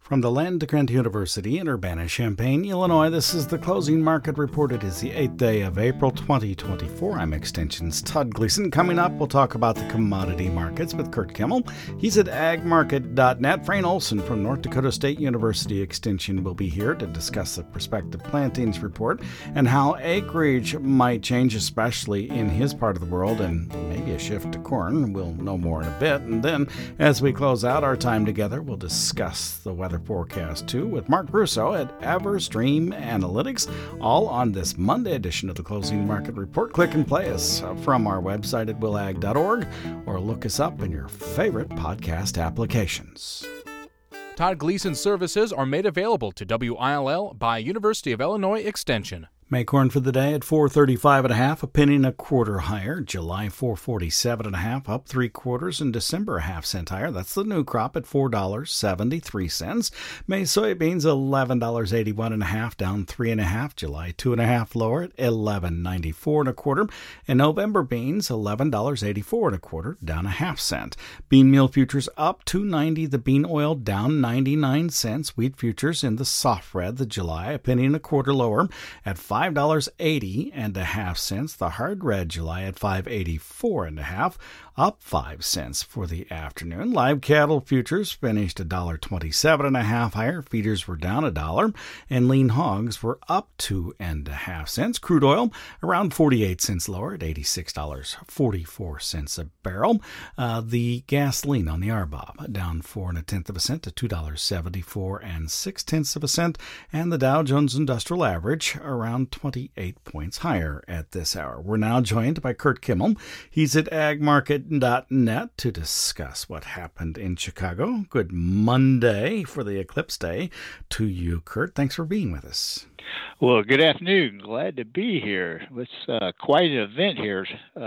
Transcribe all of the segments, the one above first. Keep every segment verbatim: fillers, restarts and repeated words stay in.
From the Land Grant University in Urbana-Champaign, Illinois, this is the Closing Market Report. It is the eighth day of April twenty twenty-four. I'm Extension's Todd Gleason. Coming up, we'll talk about the commodity markets with Kurt Kimmel. He's at ag market dot net. Frayne Olson from North Dakota State University Extension will be here to discuss the prospective plantings report and how acreage might change, especially in his part of the world, and maybe a shift to corn. We'll know more in a bit. And then, as we close out our time together, we'll discuss the weather forecast too with Mark Russo at Everstream Analytics, all on this Monday edition of the Closing Market Report. Click and play us from our website at will ag dot org or look us up in your favorite podcast applications. Todd Gleason's services are made available to W I L L by University of Illinois Extension. May corn for the day at four thirty-five and a half, a penny and a quarter higher. July four forty-seven and a half, up three quarters. And December a half cent higher. That's the new crop at four dollars and seventy-three cents. May soybeans eleven dollars and eighty-one and a half, down three and a half. July two and a half lower at eleven ninety-four and a quarter. And November beans eleven dollars and eighty-four and a quarter, down a half cent. Bean meal futures up two ninety. The bean oil down ninety-nine cents. Wheat futures in the soft red. The July a penny and a quarter lower at five dollars and eighty and a half cents. The hard red July at five eighty-four and a half, up five cents for the afternoon. Live cattle futures finished a dollar twenty-seven and a half higher. Feeders were down a dollar, and lean hogs were up two and a half cents. Crude oil around forty-eight cents lower at eighty-six dollars and forty-four cents a barrel. Uh, the gasoline on the R B O B down four and a tenth of a cent to two dollars and seventy-four and six tenths of a cent, and the Dow Jones Industrial Average around twenty-eight points higher at this hour. We're now joined by Kurt Kimmel. He's at ag market dot net to discuss what happened in Chicago. Good Monday for the Eclipse Day to you, Kurt. Thanks for being with us. Well, good afternoon. Glad to be here. It's uh, quite an event here, uh,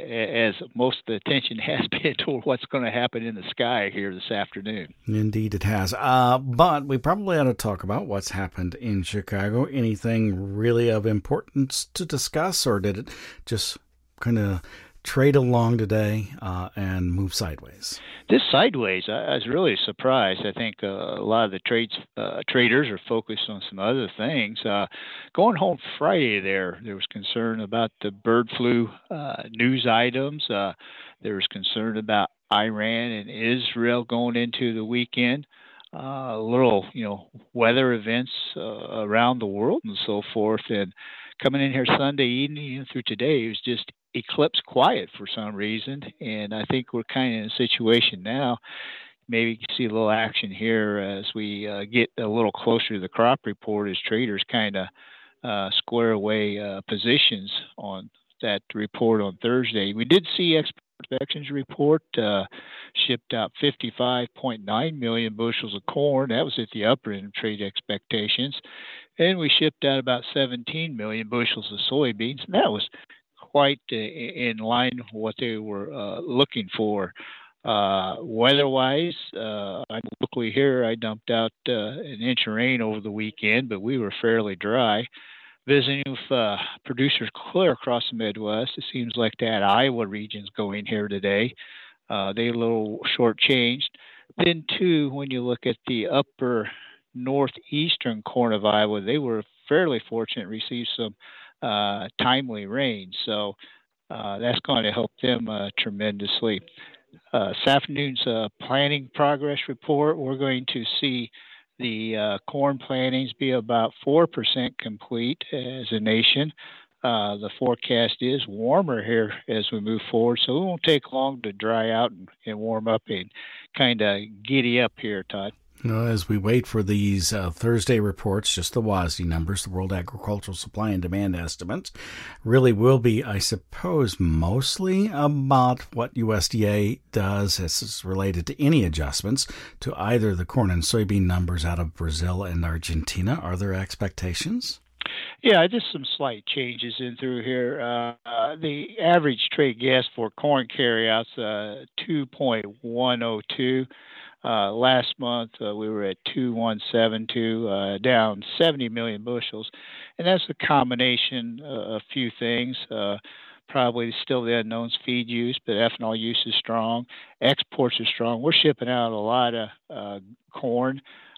as most of the attention has been toward what's going to happen in the sky here this afternoon. Indeed it has. Uh, but we probably ought to talk about what's happened in Chicago. Anything really of importance to discuss, or did it just kind of trade along today uh, and move sideways? This sideways, I, I was really surprised. I think uh, a lot of the trades uh, traders are focused on some other things. Uh, going home Friday, there there was concern about the bird flu uh, news items. Uh, there was concern about Iran and Israel going into the weekend. Uh, little, you know, weather events uh, around the world and so forth. And coming in here Sunday evening and through today, it was just eclipse quiet for some reason. And I think we're kind of in a situation now. Maybe you can see a little action here as we uh, get a little closer to the crop report as traders kind of uh, square away uh, positions on that report on Thursday. We did see export inspections report uh, shipped out fifty-five point nine million bushels of corn. That was at the upper end of trade expectations. And we shipped out about seventeen million bushels of soybeans. And that was quite uh, in line with what they were uh, looking for. Uh, weather-wise, uh, locally here, I dumped out uh, an inch of rain over the weekend, but we were fairly dry. Visiting with uh, producers clear across the Midwest, it seems like that Iowa region's going here today. Uh, they a little shortchanged. Then, too, when you look at the upper northeastern corner of Iowa, they were fairly fortunate to receive some uh, timely rain. So uh, that's going to help them uh, tremendously. Uh, this afternoon's uh, planting progress report, we're going to see the uh, corn plantings be about four percent complete as a nation. Uh, the forecast is warmer here as we move forward, so it won't take long to dry out and, and warm up and kind of giddy up here, Todd. You know, as we wait for these uh, Thursday reports, just the W A S D numbers, the World Agricultural Supply and Demand estimates, really will be, I suppose, mostly about what U S D A does as is related to any adjustments to either the corn and soybean numbers out of Brazil and Argentina. Are there expectations? Yeah, just some slight changes in through here. Uh, uh, the average trade gas for corn carryouts, uh, two point one oh two. Uh, last month, uh, we were at two point one seven two, uh, down seventy million bushels. And that's a combination uh, of a few things. Uh, probably still the unknowns, feed use, but ethanol use is strong. Exports are strong. We're shipping out a lot of uh, corn.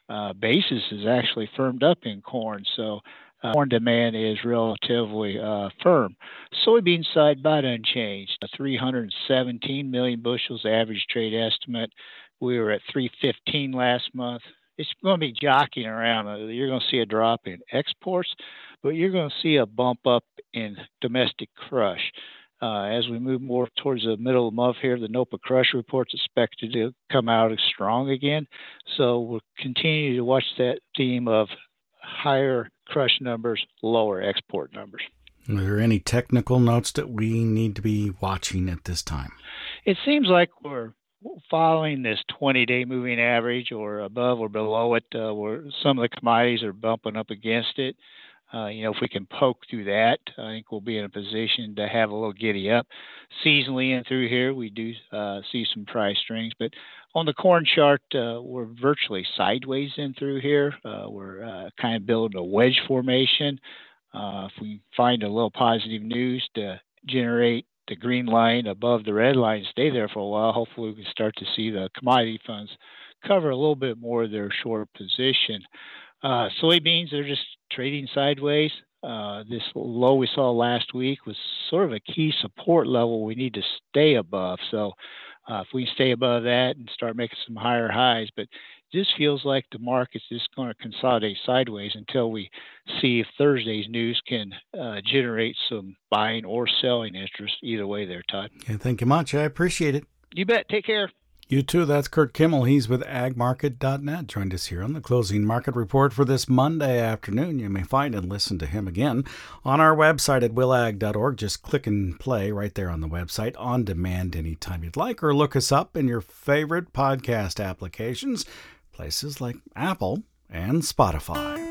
uh, basis is actually firmed up in corn. So uh, corn demand is relatively uh, firm. Soybean side about unchanged. three hundred seventeen million bushels average trade estimate. We were at three hundred fifteen last month. It's going to be jockeying around. You're going to see a drop in exports, but you're going to see a bump up in domestic crush. Uh, as we move more towards the middle of the month here, the NOPA crush report's expected to come out strong again. So we'll continue to watch that theme of higher crush numbers, lower export numbers. Are there any technical notes that we need to be watching at this time? It seems like we're following this twenty-day moving average or above or below it, uh, where some of the commodities are bumping up against it. Uh, you know, if we can poke through that, I think we'll be in a position to have a little giddy up. Seasonally and through here, we do uh, see some price strings. But on the corn chart, uh, we're virtually sideways in through here. Uh, we're uh, kind of building a wedge formation. Uh, if we find a little positive news to generate the green line above the red line, stay there for a while, hopefully we can start to see the commodity funds cover a little bit more of their short position. Uh, soybeans are just trading sideways. Uh, this low we saw last week was sort of a key support level we need to stay above. So uh, if we stay above that and start making some higher highs, but this feels like the market's just going to consolidate sideways until we see if Thursday's news can uh, generate some buying or selling interest. Either way there, Todd. Okay, thank you much. I appreciate it. You bet. Take care. You too. That's Kurt Kimmel. He's with ag market dot net. Joined us here on the Closing Market Report for this Monday afternoon. You may find and listen to him again on our website at will ag dot org. Just click and play right there on the website on demand anytime you'd like, or look us up in your favorite podcast applications, places like Apple and Spotify.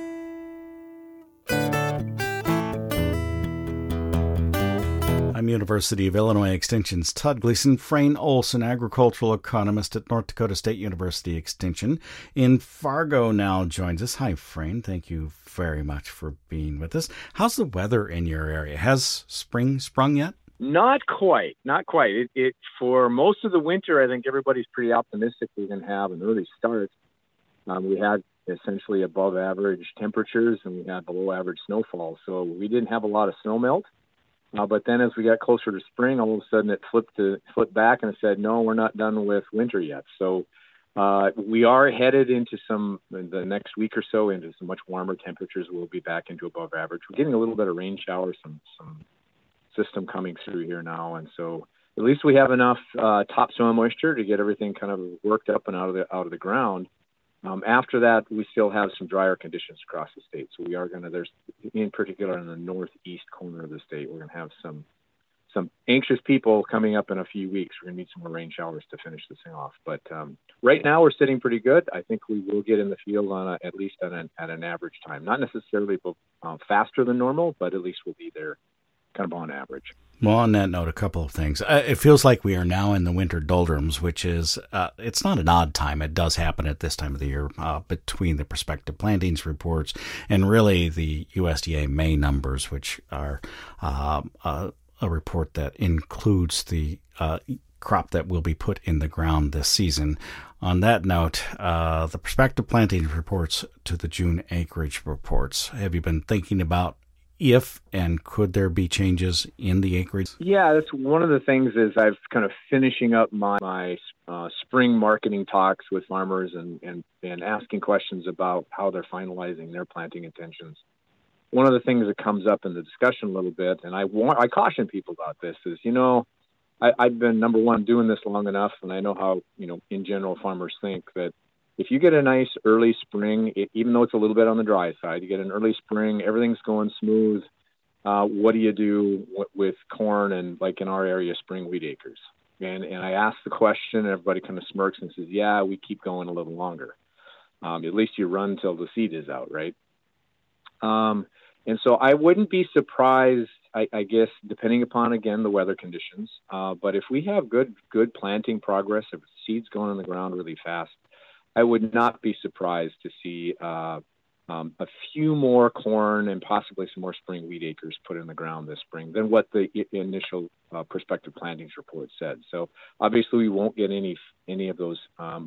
I'm University of Illinois Extension's Todd Gleason. Frayne Olson, agricultural economist at North Dakota State University Extension in Fargo, now joins us. Hi, Frayne. Thank you very much for being with us. How's the weather in your area? Has spring sprung yet? Not quite. Not quite. It, it for most of the winter, I think everybody's pretty optimistic we're going to have an early start. Um, we had essentially above average temperatures and we had below average snowfall. So we didn't have a lot of snow melt. Uh, but then as we got closer to spring, all of a sudden it flipped to flipped back and it said, no, we're not done with winter yet. So uh, we are headed into some, the next week or so, into some much warmer temperatures. We'll be back into above average. We're getting a little bit of rain showers, some, some system coming through here now. And so at least we have enough uh, topsoil moisture to get everything kind of worked up and out of the, out of the ground. Um, after that, we still have some drier conditions across the state. So we are going to, there's in particular in the northeast corner of the state, we're going to have some some anxious people coming up in a few weeks. We're going to need some more rain showers to finish this thing off. But um, right now we're sitting pretty good. I think we will get in the field on a, at least at an, at an average time. Not necessarily uh, faster than normal, but at least we'll be there kind of on average. Well, on that note, a couple of things. Uh, it feels like we are now in the winter doldrums, which is, uh, it's not an odd time. It does happen at this time of the year uh, between the prospective plantings reports and really the U S D A May numbers, which are uh, uh, a report that includes the uh, crop that will be put in the ground this season. On that note, uh, the prospective plantings reports to the June acreage reports. Have you been thinking about if and could there be changes in the acreage? Yeah, that's one of the things is I've kind of finishing up my, my uh, spring marketing talks with farmers and, and, and asking questions about how they're finalizing their planting intentions. One of the things that comes up in the discussion a little bit, and I want, I caution people about this, is, you know, I, I've been, number one, doing this long enough, and I know how, you know, in general, farmers think that if you get a nice early spring, it, even though it's a little bit on the dry side, you get an early spring, everything's going smooth. Uh, what do you do w- with corn and, like in our area, spring wheat acres? And and I ask the question, and everybody kind of smirks and says, yeah, we keep going a little longer. Um, at least you run till the seed is out, right? Um, and so I wouldn't be surprised, I, I guess, depending upon, again, the weather conditions. Uh, but if we have good good planting progress, if seed's going in the ground really fast, I would not be surprised to see uh, um, a few more corn and possibly some more spring wheat acres put in the ground this spring than what the I- initial uh, prospective plantings report said. So obviously we won't get any any of those um,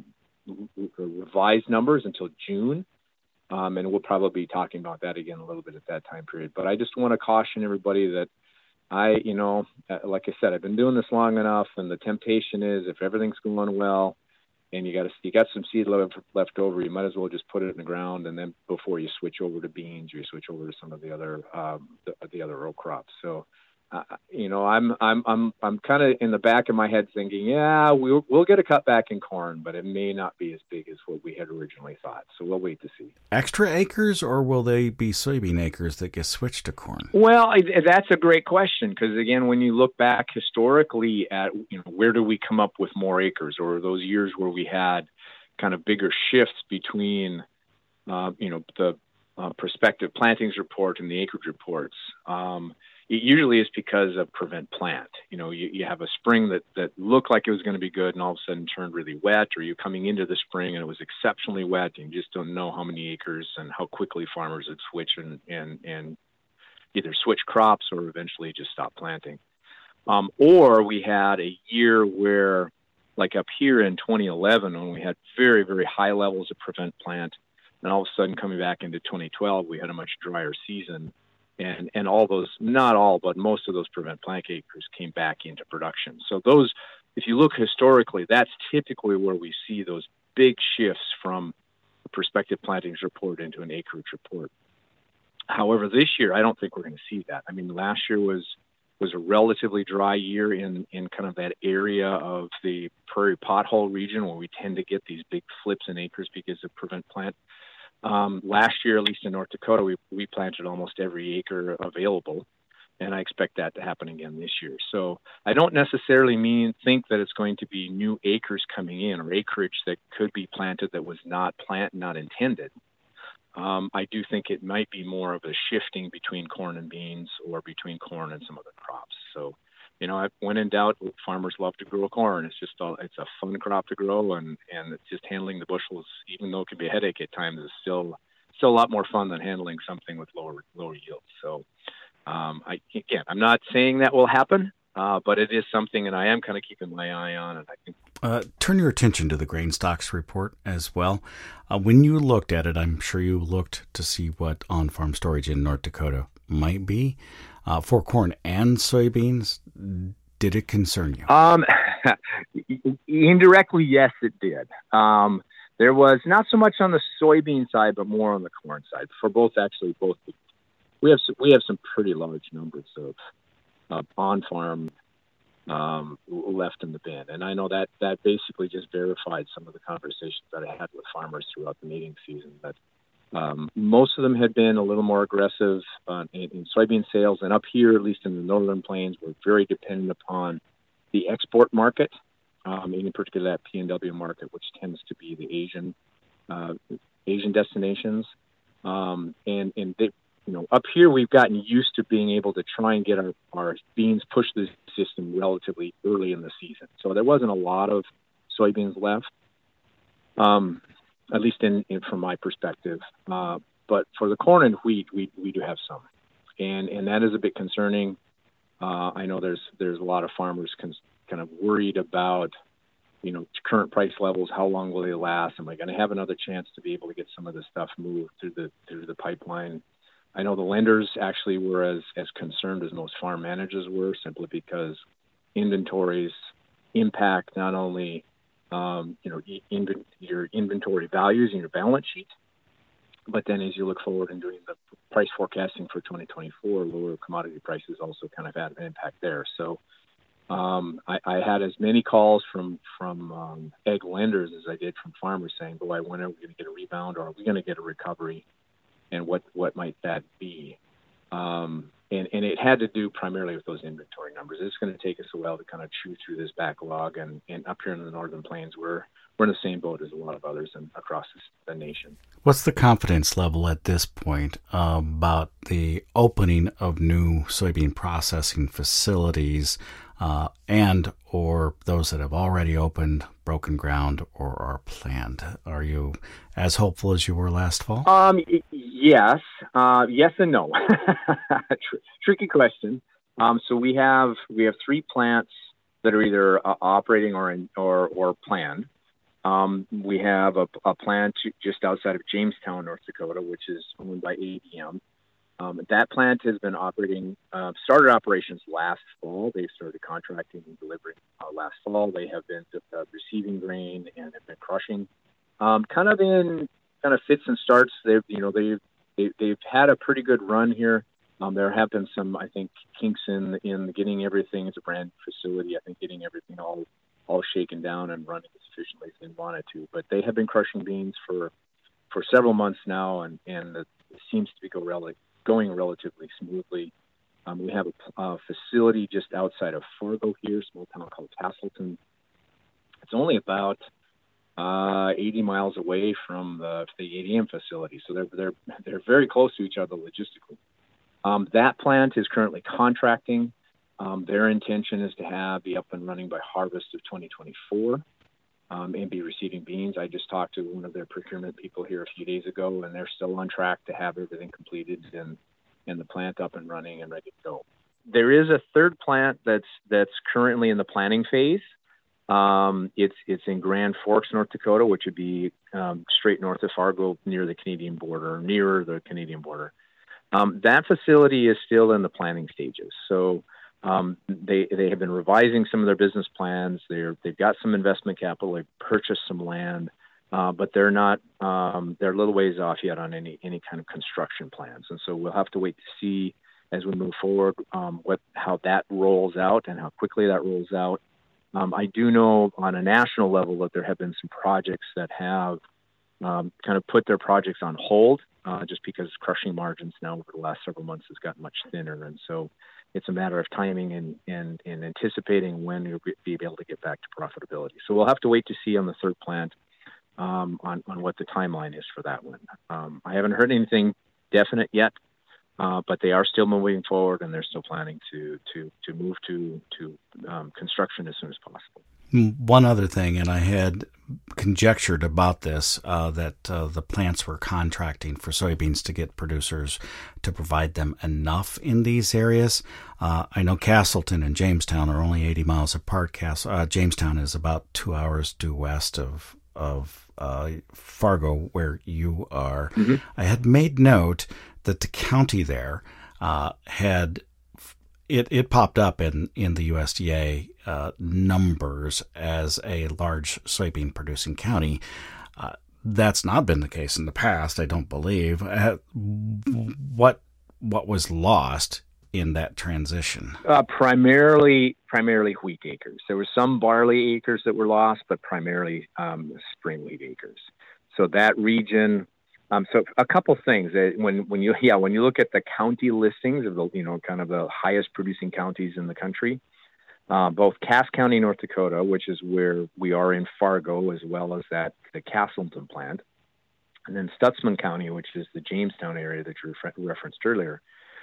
revised numbers until June. Um, and we'll probably be talking about that again a little bit at that time period. But I just want to caution everybody that I, you know, like I said, I've been doing this long enough, and the temptation is if everything's going well and you got to, you got some seed left, left over, you might as well just put it in the ground, and then before you switch over to beans, or you switch over to some of the other um, the, the other row crops. So, uh, you know, I'm I'm I'm I'm kind of in the back of my head thinking, yeah, we'll we'll get a cutback in corn, but it may not be as big as what we had originally thought. So we'll wait to see. Extra acres, or will they be soybean acres that get switched to corn? Well, I, that's a great question, because again, when you look back historically at, you know, where do we come up with more acres, or those years where we had kind of bigger shifts between, uh, you know, the uh, prospective plantings report and the acreage reports. Um, It usually is because of prevent plant. You know, you, you have a spring that, that looked like it was going to be good and all of a sudden turned really wet, or you're coming into the spring and it was exceptionally wet and you just don't know how many acres and how quickly farmers would switch and, and, and either switch crops or eventually just stop planting. Um, or we had a year where, like up here in twenty eleven, when we had very, very high levels of prevent plant, and all of a sudden coming back into twenty twelve, we had a much drier season. And and all those, not all, but most of those prevent plant acres came back into production. So those, if you look historically, that's typically where we see those big shifts from a prospective plantings report into an acreage report. However, this year, I don't think we're going to see that. I mean, last year was was a relatively dry year in, in kind of that area of the prairie pothole region where we tend to get these big flips in acres because of prevent plant. Um, last year, at least in North Dakota, we, we planted almost every acre available, and I expect that to happen again this year. So I don't necessarily mean think that it's going to be new acres coming in or acreage that could be planted that was not plant, not intended. Um, I do think it might be more of a shifting between corn and beans or between corn and some other crops. So, you know, I, when in doubt, farmers love to grow corn. It's just a, it's a fun crop to grow, and, and it's just handling the bushels, even though it can be a headache at times, is still still a lot more fun than handling something with lower lower yields. So, um, I again, I'm not saying that will happen, uh, but it is something, and I am kind of keeping my eye on it. I think. Uh, turn your attention to the grain stocks report as well. Uh, when you looked at it, I'm sure you looked to see what on-farm storage in North Dakota might be. Uh, for corn and soybeans, did it concern you? Um, indirectly, yes, it did. Um, there was not so much on the soybean side, but more on the corn side. For both, actually, both we have some, we have some pretty large numbers of uh, on-farm um, left in the bin, and I know that that basically just verified some of the conversations that I had with farmers throughout the meeting season. That Um, most of them had been a little more aggressive uh, in, in soybean sales, and up here, at least in the northern plains, we're very dependent upon the export market, um, in particular that P N W market, which tends to be the Asian uh, Asian destinations. Um, and and they, you know, up here we've gotten used to being able to try and get our, our beans pushed through the system relatively early in the season. So there wasn't a lot of soybeans left. Um, at least in, in from my perspective. Uh, but for the corn and wheat, we we do have some, and and that is a bit concerning. Uh, I know there's there's a lot of farmers cons- kind of worried about, you know, current price levels. How long will they last? Am I going to have another chance to be able to get some of this stuff moved through the through the pipeline? I know the lenders actually were as as concerned as most farm managers were, simply because inventories impact not only Um, you know, in, your inventory values in your balance sheet, but then as you look forward and doing the price forecasting for twenty twenty-four, lower commodity prices also kind of had an impact there. So um, I, I had as many calls from from um, ag lenders as I did from farmers saying, "Boy, when are we going to get a rebound, or are we going to get a recovery, and what what might that be?" Um, and, and it had to do primarily with those inventory numbers. It's going to take us a while to kind of chew through this backlog. And, and up here in the northern plains, we're we're in the same boat as a lot of others in, across the nation. What's the confidence level at this point uh, about the opening of new soybean processing facilities uh, and or those that have already opened, broken ground, or are planned? Are you as hopeful as you were last fall? Um, yes, uh, yes and no. Tr- tricky question. Um, so we have we have three plants that are either uh, operating or in, or or planned. Um, we have a, a plant just outside of Jamestown, North Dakota, which is owned by A D M. Um, that plant has been operating, uh, started operations last fall. They started contracting and delivering uh, last fall. They have been uh, receiving grain and have been crushing, um, kind of in kind of fits and starts. They've, you know, they've they, they've had a pretty good run here. Um, there have been some, I think, kinks in in getting everything. It's a brand new facility. I think getting everything all all shaken down and running as efficiently as they wanted to. But they have been crushing beans for for several months now, and and it seems to be go rel- going relatively smoothly. Um, we have a, a facility just outside of Fargo here, a small town called Castleton. It's only about uh, eighty miles away from the, the A D M facility, so they're they're they're very close to each other logistically. Um, that plant is currently contracting. Um, their intention is to have be up and running by harvest of twenty twenty-four um, and be receiving beans. I just talked to one of their procurement people here a few days ago, and they're still on track to have everything completed and, and the plant up and running and ready to go. There is a third plant that's that's currently in the planning phase. Um, it's it's in Grand Forks, North Dakota, which would be um, straight north of Fargo, near the Canadian border, nearer the Canadian border. Um, that facility is still in the planning stages. So um, they they have been revising some of their business plans. They're they've got some investment capital. They've purchased some land, uh, but they're not um, they're a little ways off yet on any any kind of construction plans. And so we'll have to wait to see as we move forward um, what how that rolls out and how quickly that rolls out. Um, I do know on a national level that there have been some projects that have um, kind of put their projects on hold. Uh, just because crushing margins now over the last several months has gotten much thinner. And so it's a matter of timing and, and, and anticipating when you'll be able to get back to profitability. So we'll have to wait to see on the third plant um, on, on what the timeline is for that one. Um, I haven't heard anything definite yet, uh, but they are still moving forward and they're still planning to, to, to move to, to um, construction as soon as possible. One other thing, and I had conjectured about this, uh, that uh, the plants were contracting for soybeans to get producers to provide them enough in these areas. Uh, I know Castleton and Jamestown are only eighty miles apart. Castle, uh, Jamestown is about two hours due west of of uh, Fargo, where you are. Mm-hmm. I had made note that the county there uh, had It it popped up in, in the U S D A uh, numbers as a large soybean producing county. Uh, that's not been the case in the past, I don't believe. Uh, what what was lost in that transition? Uh, primarily primarily wheat acres. There were some barley acres that were lost, but primarily um, spring wheat acres. So that region. Um, so a couple things that when, when you, yeah, when you look at the county listings of the, you know, kind of the highest producing counties in the country, uh, both Cass County, North Dakota, which is where we are in Fargo, as well as that, the Castleton plant, and then Stutsman County, which is the Jamestown area that you refer- referenced earlier.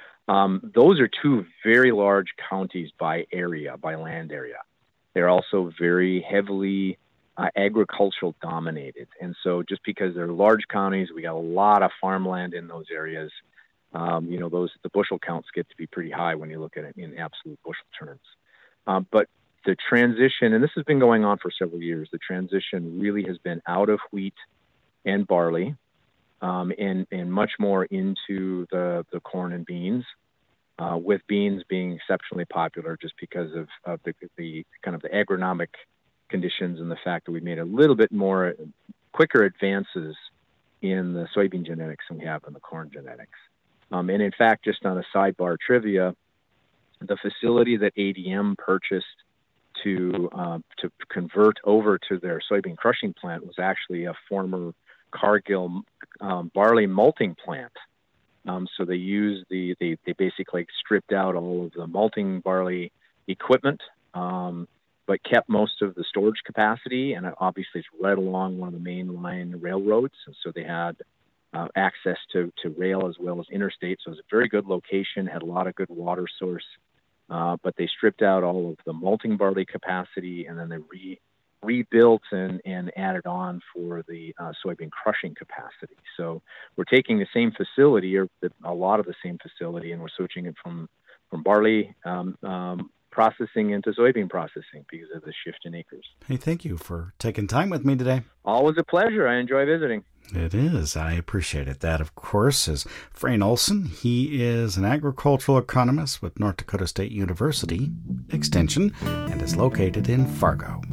Um, those are two very large counties by area, by land area. They're also very heavily Uh, agricultural dominated. And so just because they're large counties, we got a lot of farmland in those areas. Um, you know, those, the bushel counts get to be pretty high when you look at it in absolute bushel terms. Um, but the transition, and this has been going on for several years, the transition really has been out of wheat and barley um, and, and much more into the, the corn and beans, uh, with beans being exceptionally popular just because of, of the, the kind of the agronomic conditions and the fact that we made a little bit more quicker advances in the soybean genetics than we have in the corn genetics. Um, and in fact, just on a sidebar trivia, the facility that A D M purchased to um, to convert over to their soybean crushing plant was actually a former Cargill um, barley malting plant. Um, so they used the, they, they basically stripped out all of the malting barley equipment, um, but kept most of the storage capacity, and obviously it's right along one of the main line railroads, and so they had uh, access to, to rail as well as interstate, so it was a very good location, had a lot of good water source, uh, but they stripped out all of the malting barley capacity, and then they re, rebuilt and, and added on for the uh, soybean crushing capacity. So we're taking the same facility, or the, a lot of the same facility, and we're switching it from, from barley um, um, processing into soybean processing because of the shift in acres. Hey, thank you for taking time with me today. Always a pleasure. I enjoy visiting. It is. I appreciate it. That, of course, is Frayne Olson. He is an agricultural economist with North Dakota State University Extension and is located in Fargo.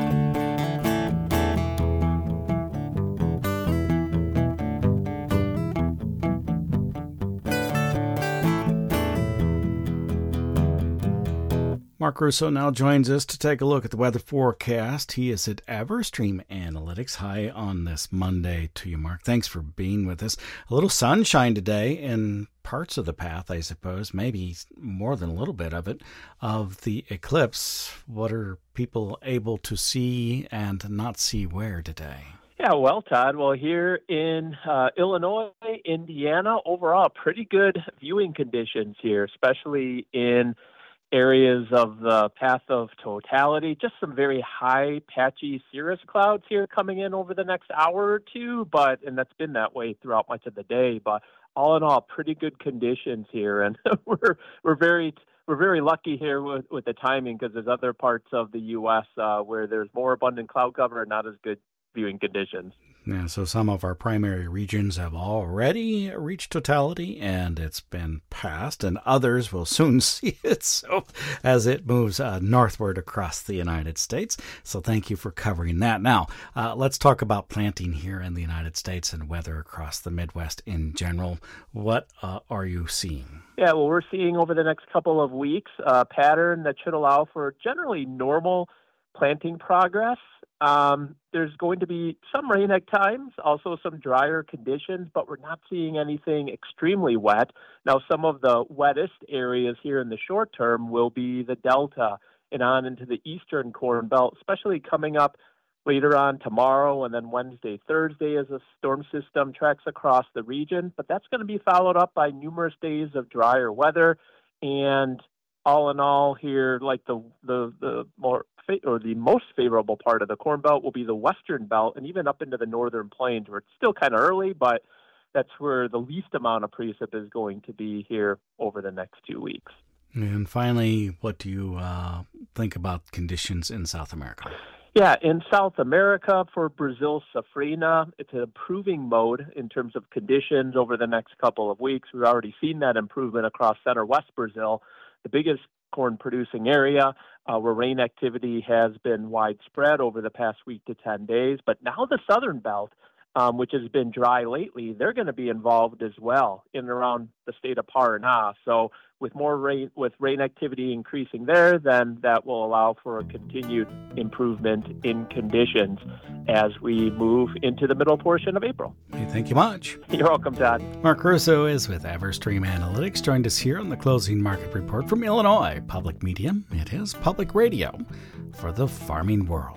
Mark Russo now joins us to take a look at the weather forecast. He is at Everstream Analytics. Hi on this Monday to you, Mark. Thanks for being with us. A little sunshine today in parts of the path, I suppose, maybe more than a little bit of it, of the eclipse. What are people able to see and not see where today? Yeah, well, Todd, well, here in uh, Illinois, Indiana, overall, pretty good viewing conditions here, especially in areas of the path of totality. Just some very high, patchy cirrus clouds here coming in over the next hour or two, but and that's been that way throughout much of the day. But all in all, pretty good conditions here, and we're we're very we're very lucky here with, with the timing because there's other parts of the U S uh, where there's more abundant cloud cover and not as good viewing conditions. Yeah, so some of our primary regions have already reached totality, and it's been passed, and others will soon see it so as it moves uh, northward across the United States. So thank you for covering that. Now, uh, let's talk about planting here in the United States and weather across the Midwest in general. What uh, are you seeing? Yeah, well, we're seeing over the next couple of weeks a pattern that should allow for generally normal planting progress. Um, there's going to be some rain at times, also some drier conditions, but we're not seeing anything extremely wet. Now, some of the wettest areas here in the short term will be the Delta and on into the eastern Corn Belt, especially coming up later on tomorrow and then Wednesday, Thursday as a storm system tracks across the region. But that's going to be followed up by numerous days of drier weather. And all in all here, like the the, the more or the most favorable part of the Corn Belt will be the Western Belt and even up into the Northern Plains, where it's still kind of early, but that's where the least amount of precip is going to be here over the next two weeks. And finally, what do you uh, think about conditions in South America? Yeah, in South America for Brazil safrinha, it's an improving mode in terms of conditions over the next couple of weeks. We've already seen that improvement across center-west Brazil, the biggest corn-producing area, uh, where rain activity has been widespread over the past week to ten days. But now the southern belt, um, which has been dry lately, they're going to be involved as well in and around the state of Paraná. So with more rain, with rain activity increasing there, then that will allow for a continued improvement in conditions as we move into the middle portion of April. Hey, thank you much. You're welcome, Todd. Mark Russo is with Everstream Analytics, joined us here on the Closing Market Report from Illinois Public Media. It is public radio for the farming world.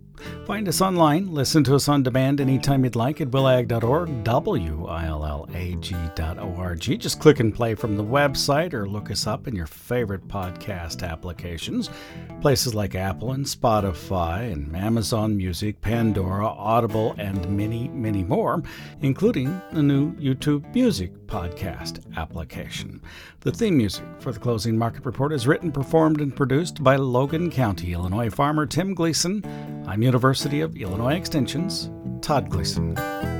Find us online, listen to us on demand anytime you'd like at will ag dot org, W I L L A G dot org. Just click and play from the website or look us up in your favorite podcast applications. Places like Apple and Spotify and Amazon Music, Pandora, Audible, and many, many more, including the new YouTube Music podcast application. The theme music for the Closing Market Report is written, performed, and produced by Logan County, Illinois farmer Tim Gleason. I'm University of Illinois Extension's Todd Gleason.